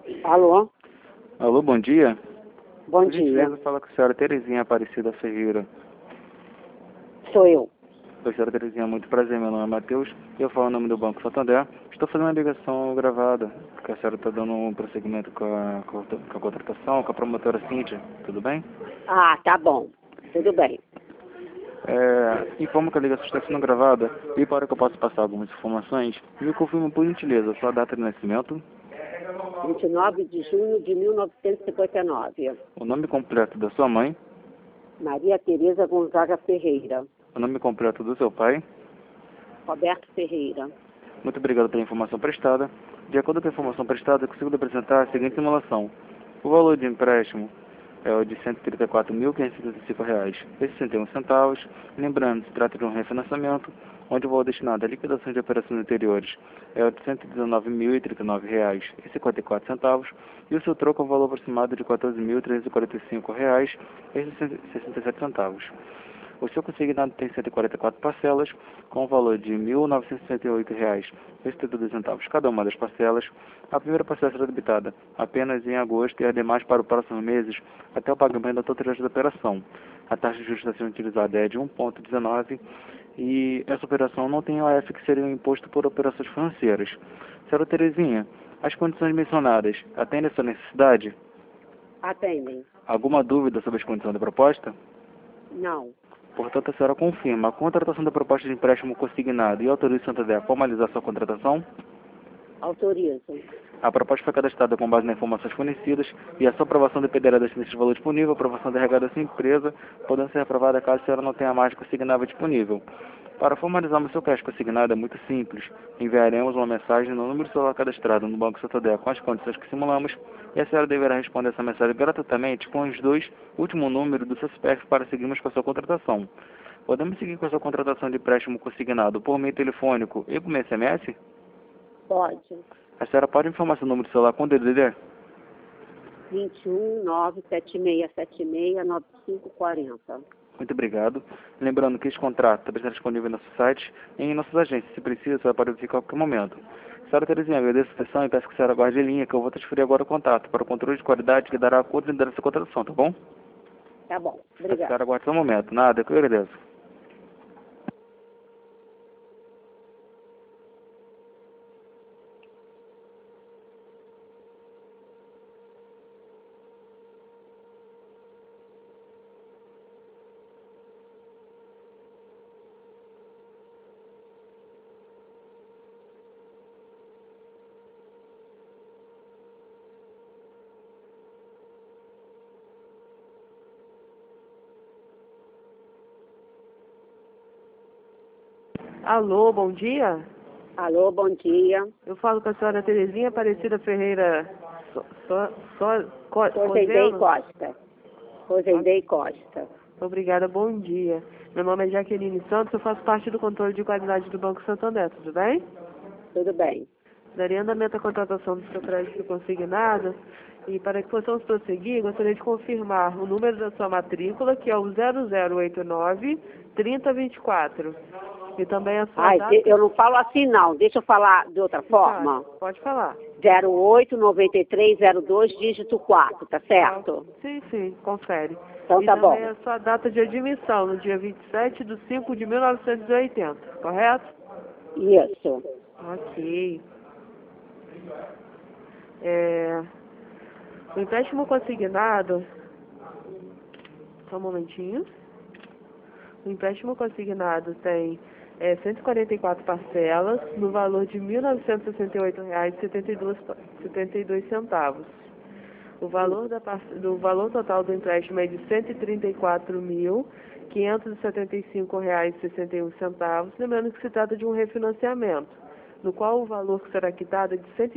Alô? Alô, bom dia. Bom Por dia. gentileza, fala com a senhora Terezinha Aparecida Ferreira. Sou eu. Oi, senhora Terezinha, muito prazer. Meu nome é Matheus e eu falo em nome do Banco Santander. Estou fazendo uma ligação gravada, porque a senhora está dando um prosseguimento com a contratação, com a promotora Cíntia. Tudo bem? Ah, tá bom. Tudo bem. Informo que a ligação está sendo gravada e para que eu possa passar algumas informações, me confirma por gentileza a sua data de nascimento, 29 de junho de 1959. o nome completo da sua mãe, Maria Tereza Gonzaga Ferreira. o nome completo do seu pai. Roberto Ferreira. Muito obrigado pela informação prestada. De acordo com a informação prestada, eu consigo lhe apresentar a seguinte simulação. O valor de empréstimo é o de R$ 134.535,61. Lembrando, se trata de um refinanciamento, onde o valor destinado à liquidação de operações anteriores é o de R$ 119.039,54 e o seu troco é um valor aproximado de R$ 14.345,67. O seu consignado tem 144 parcelas, com o valor de R$ 1.968,72 cada uma das parcelas. A primeira parcela será debitada apenas em agosto e as demais para os próximos meses até o pagamento da totalidade da operação. A taxa de juros a ser utilizada é de 1,19 e essa operação não tem OF que seria imposto por operações financeiras. Senhora Terezinha, as condições mencionadas atendem a sua necessidade? Atendem? Alguma dúvida sobre as condições da proposta? Não. Portanto, a senhora confirma a contratação da proposta de empréstimo consignado e autoriza o Santander a formalizar sua contratação? Autorizo. A proposta foi cadastrada com base nas informações fornecidas e a sua aprovação dependerá da existência de valor disponível, aprovação derregada da sua empresa, podendo ser aprovada caso a senhora não tenha mais consignável disponível. Para formalizarmos seu crédito consignado é muito simples. Enviaremos uma mensagem no número celular cadastrado no Banco Santander com as condições que simulamos e a senhora deverá responder essa mensagem gratuitamente com os dois últimos números do seu CPF para seguirmos com a sua contratação. Podemos seguir com a sua contratação de empréstimo consignado por meio telefônico e por meio SMS? Pode. A senhora pode informar seu número de celular com DDD? 21 97676 9540. Muito obrigado. Lembrando que este contrato também está disponível no nosso site e em nossas agências. Se precisa, você pode verificar a qualquer momento. Senhora Terezinha, agradeço a atenção e peço que a senhora guarde a linha, que eu vou transferir agora o contato para o controle de qualidade que dará a continuidade dessa contratação, tá bom? Tá bom. A Obrigada. senhora aguarde só um momento. Nada, que eu agradeço. Alô, bom dia. Alô, bom dia. Eu falo com a senhora Terezinha Aparecida Ferreira Rosendei Cozeno. Costa. Rosendei Costa. Obrigada, bom dia. Meu nome é Jaqueline Santos, eu faço parte do controle de qualidade do Banco Santander, tudo bem? Tudo bem. Daria andamento à contratação do seu crédito consignado e para que possamos prosseguir, gostaria de confirmar o número da sua matrícula, que é o 0089 3024. E também a sua Ai, data... eu não falo assim não. Deixa eu falar de outra forma. Pode falar. 089302 dígito 4, tá certo? Sim, confere. Então E tá bom. também a sua data de admissão, no dia 27/5/1980, correto? Isso. Ok. O empréstimo consignado... Só um momentinho. O empréstimo consignado tem 144 parcelas, no valor de R$ 1.968,72. O valor do valor total do empréstimo é de R$ 134.575,61. Lembrando que se trata de um refinanciamento, no qual o valor que será quitado é de R$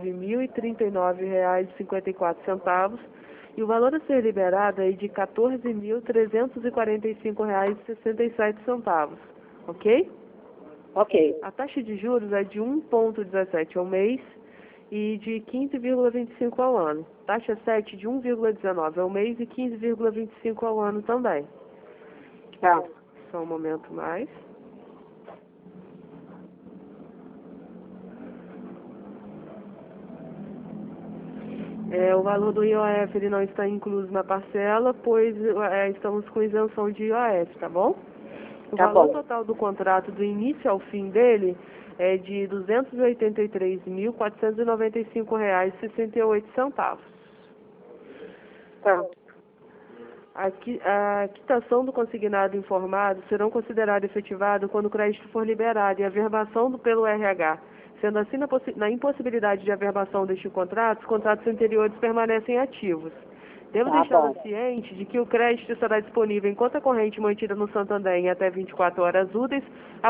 119.039,54 e o valor a ser liberado é de R$ 14.345,67. Ok? Ok. A taxa de juros é de 1,17 ao mês e de 15,25 ao ano. Taxa 7 de 1,19 ao mês e 15,25 ao ano também. Tá. Só um momento mais. O valor do IOF ele não está incluso na parcela, pois estamos com isenção de IOF, tá bom? O Tá valor bom. total do contrato, do início ao fim dele, é de R$ 283.495,68. Tá. A quitação do consignado informado serão consideradas efetivadas quando o crédito for liberado e a verbação pelo RH. Sendo assim, na impossibilidade de averbação deste contrato, os contratos anteriores permanecem ativos. Devo Tá deixá-la bom. ciente de que o crédito estará disponível em conta corrente mantida no Santander em até 24 horas úteis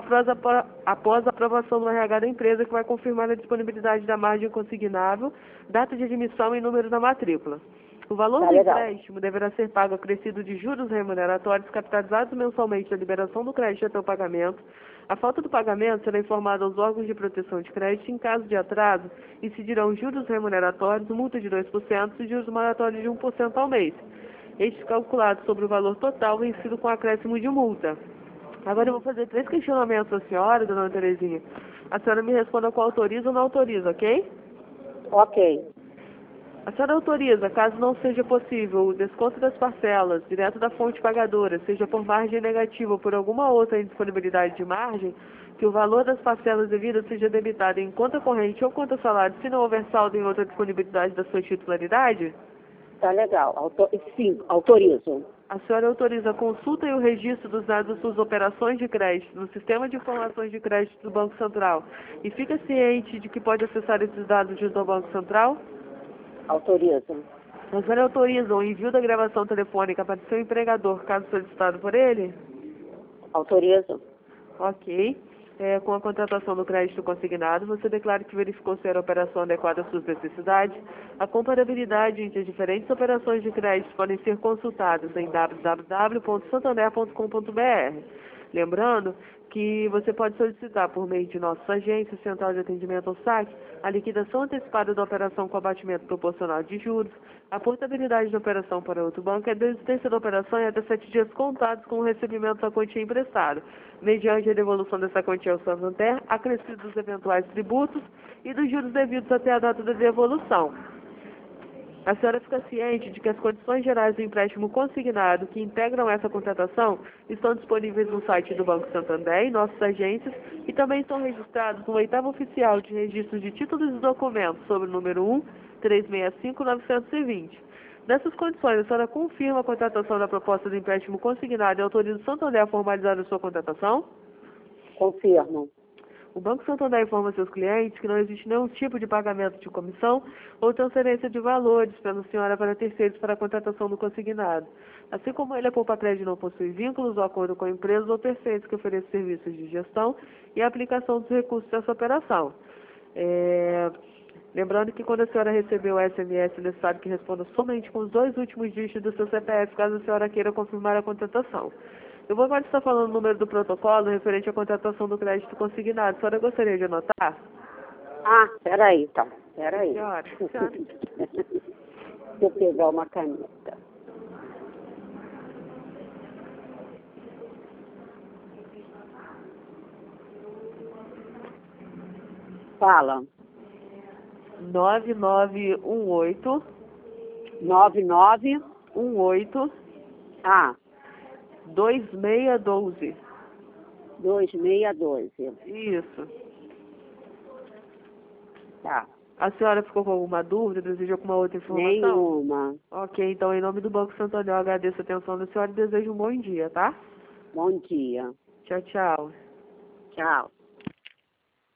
após a aprovação do RH da empresa, que vai confirmar a disponibilidade da margem consignável, data de admissão e número da matrícula. O valor Tá do legal. empréstimo deverá ser pago acrescido de juros remuneratórios capitalizados mensalmente da liberação do crédito até o pagamento. A falta do pagamento será informada aos órgãos de proteção de crédito. Em caso de atraso, incidirão juros remuneratórios, multa de 2% e juros moratórios de 1% ao mês. Estes calculados sobre o valor total vencido com acréscimo de multa. Agora eu vou fazer 3 questionamentos à senhora, dona Terezinha. A senhora me responda com autoriza ou não autoriza, ok? Ok. A senhora autoriza, caso não seja possível, o desconto das parcelas direto da fonte pagadora, seja por margem negativa ou por alguma outra indisponibilidade de margem, que o valor das parcelas devidas seja debitado em conta corrente ou conta salário, se não houver saldo em outra disponibilidade da sua titularidade? Tá legal. Sim, autorizo. A senhora autoriza a consulta e o registro dos dados das suas operações de crédito no Sistema de Informações de Crédito do Banco Central e fica ciente de que pode acessar esses dados junto ao Banco Central? Autorizo. A senhora autoriza o envio da gravação telefônica para o seu empregador, caso solicitado por ele? Autorizo. Ok. Com a contratação do crédito consignado, você declara que verificou se era a operação adequada às suas necessidades. A comparabilidade entre as diferentes operações de crédito podem ser consultadas em www.santander.com.br. Lembrando que você pode solicitar por meio de nossa agência, Central de Atendimento ao SAC, a liquidação antecipada da operação com abatimento proporcional de juros, a portabilidade da operação para outro banco e a desistência da operação em até 7 dias contados com o recebimento da quantia emprestada, mediante a devolução dessa quantia ao Santander, acrescido dos eventuais tributos e dos juros devidos até a data da devolução. A senhora fica ciente de que as condições gerais do empréstimo consignado que integram essa contratação estão disponíveis no site do Banco Santander e nossas agências e também estão registrados no 8º Oficial de Registro de Títulos e Documentos sobre o número 1-365-920. Nessas condições, a senhora confirma a contratação da proposta do empréstimo consignado e autoriza o Santander a formalizar a sua contratação? Confirmo. O Banco Santander informa seus clientes que não existe nenhum tipo de pagamento de comissão ou transferência de valores pela senhora para terceiros para a contratação do consignado. Assim como ele, a Poupa-Crédito não possui vínculos ou acordo com empresas ou terceiros que ofereçam serviços de gestão e aplicação dos recursos dessa operação. Lembrando que quando a senhora recebeu o SMS, é necessário que responda somente com os 2 últimos dígitos do seu CPF, caso a senhora queira confirmar a contratação. Eu vou agora estar falando o número do protocolo referente à contratação do crédito consignado. A senhora gostaria de anotar? Peraí, então. Peraí. Senhora. Deixa eu pegar uma caneta. Fala. 9918 9918 2612. 2612. Isso. Tá. A senhora ficou com alguma dúvida? Deseja alguma outra informação? Nenhuma. Ok, então em nome do Banco Santander eu agradeço a atenção da senhora e desejo um bom dia, tá? Bom dia. Tchau, tchau. Tchau.